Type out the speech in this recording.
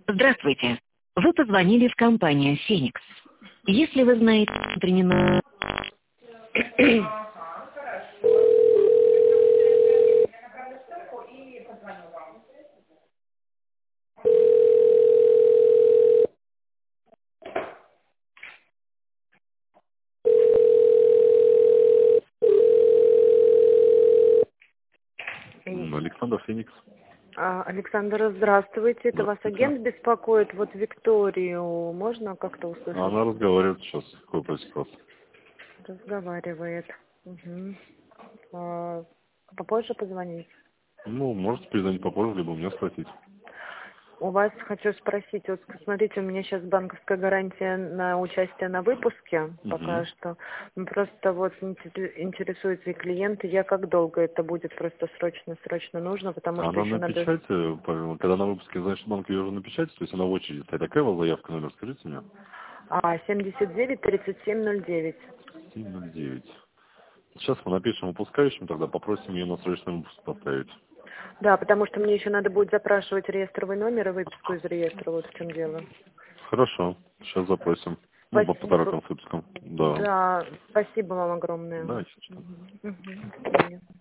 Здравствуйте. Вы позвонили в компанию «Феникс». Если вы знаете, принимаю... Александр Феникс. Александр, здравствуйте. Это вас Здравствуйте. агент беспокоит? Вот Викторию можно как-то услышать? Она разговаривает сейчас. Какой просит вас? Разговаривает. Угу. Попозже позвонить? Ну, можете перезвонить попозже, либо мне спросить. У вас хочу спросить, вот смотрите, у меня сейчас банковская гарантия на участие на выпуске пока что. Просто вот интересуются и клиенты, я как долго это будет, просто срочно нужно, потому что Она еще на надо... печати, когда на выпуске, значит, банк ее уже на печати, то есть она в очереди. А какая у вас заявка, номер, скажите мне? 79-3709. 709. Сейчас мы напишем выпускающим, тогда попросим ее на срочный выпуск поставить. Да, потому что мне еще надо будет запрашивать реестровый номер и выписку из реестра, вот в чем дело. Хорошо, сейчас запросим. Ну, по Спасибо. Тараковым выпускам. Да. Да, спасибо вам огромное. Да, сейчас. Мгм. До свидания.